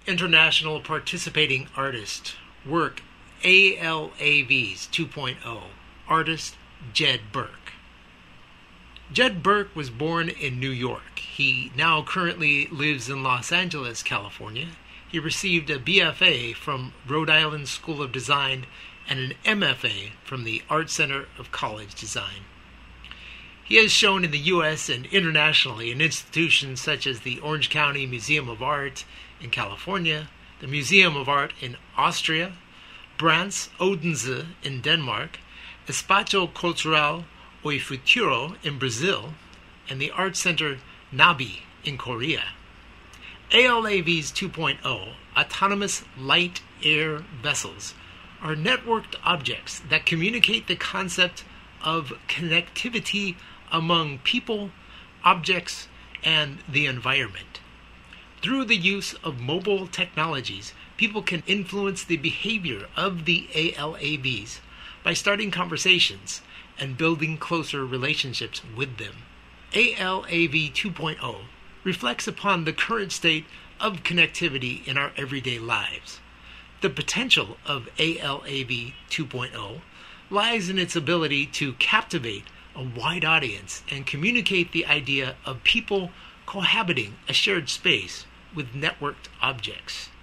International Participating Artist, work ALAVs 2.0, artist Jed Burke. Jed Burke was born in New York. He now currently lives in Los Angeles, California. He received a BFA from Rhode Island School of Design and an MFA from the Art Center of College Design. He has shown in the U.S. and internationally in institutions such as the Orange County Museum of Art in California, the Museum of Art in Austria, Brands Odense in Denmark, Espaço Cultural O Futuro in Brazil, and the Art Center Nabi in Korea. ALAVs 2.0, autonomous light air vessels, are networked objects that communicate the concept of connectivity among people, objects, and the environment. Through the use of mobile technologies, people can influence the behavior of the ALAVs by starting conversations and building closer relationships with them. ALAV 2.0 reflects upon the current state of connectivity in our everyday lives. The potential of ALAV 2.0 lies in its ability to captivate a wide audience and communicate the idea of people cohabiting a shared space with networked objects.